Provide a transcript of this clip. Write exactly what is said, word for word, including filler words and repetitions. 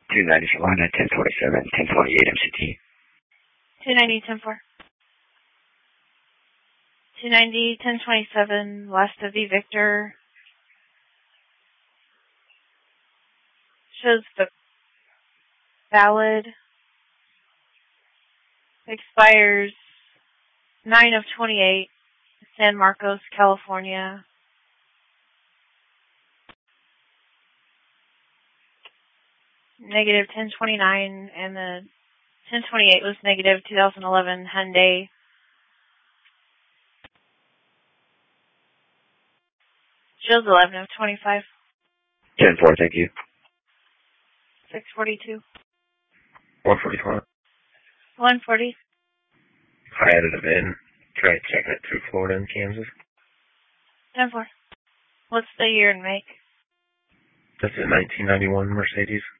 two ninety Solana, ten twenty-seven, ten twenty-eight M C T. two ninety, ten four. two ninety, ten twenty-seven, last of the Victor. Shows the valid. Expires nine of twenty-eight, San Marcos, California. Negative ten twenty-nine, and the ten twenty-eight was negative two thousand eleven Hyundai. Shows eleven of twenty-five. ten four, thank you. six forty-two. one forty-four. one forty. I added a V I N. Try checking it through Florida and Kansas. ten four. What's the year and make? That's a nineteen ninety-one Mercedes.